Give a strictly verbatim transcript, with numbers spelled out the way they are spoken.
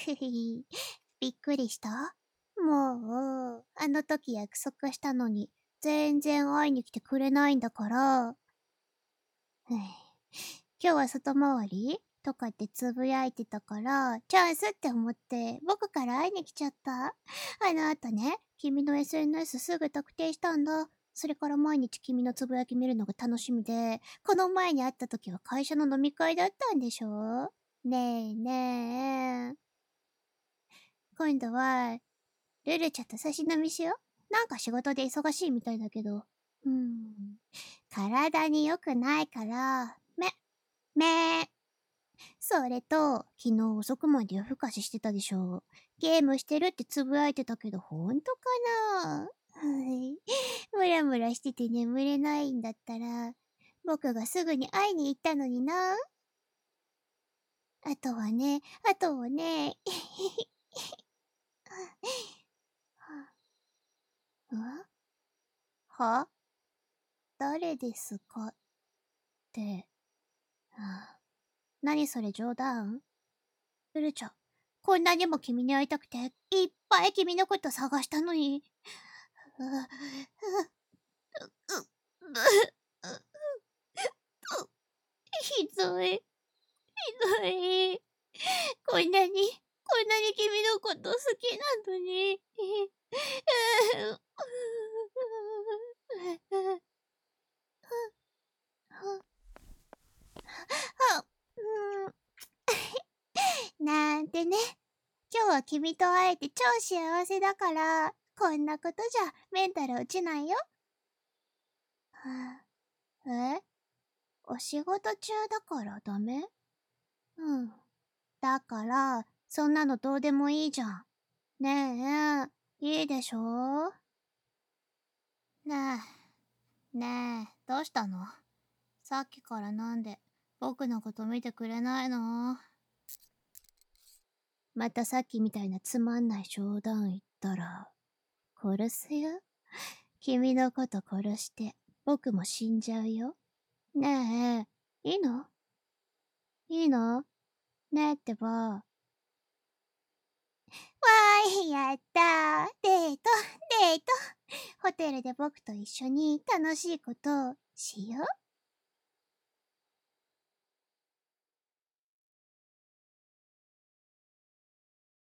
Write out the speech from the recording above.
びっくりした？もう、あの時約束したのに、全然会いに来てくれないんだから。今日は外回りとかってつぶやいてたから、チャンスって思って僕から会いに来ちゃった。あの後ね、君の エスエヌエス すぐ特定したんだ。それから毎日君のつぶやき見るのが楽しみで、この前に会った時は会社の飲み会だったんでしょ？ねえねえ。今度は、ルルちゃんと差し飲みしよう。なんか仕事で忙しいみたいだけど。うーん。体に良くないから、め、めー。それと、昨日遅くまで夜更かししてたでしょ。ゲームしてるってつぶやいてたけど、ほんとかな？はい。ムラムラしてて眠れないんだったら、僕がすぐに会いに行ったのにな。あとはね、あとはね、ん？は？誰ですかって。何それ冗談？ルルちゃん、こんなにも君に会いたくて、いっぱい君のこと探したのに。う、う、う、う、ひどい。ひどい。こんなに、こんなに君のこと好きなのに。なんてね。今日は君と会えて超幸せだから、こんなことじゃメンタル落ちないよ。はあ、え？お仕事中だからダメ？うん。だから、そんなのどうでもいいじゃん。ねえ、いいでしょ？ねえ、ねえ、どうしたの？さっきからなんで僕のこと見てくれないの？またさっきみたいなつまんない冗談言ったら、殺すよ。君のこと殺して、僕も死んじゃうよ。ねえ、いいの？いいの？ねえってば。わーい、やったー。デート、デート。ホテルで僕と一緒に楽しいことをしよう。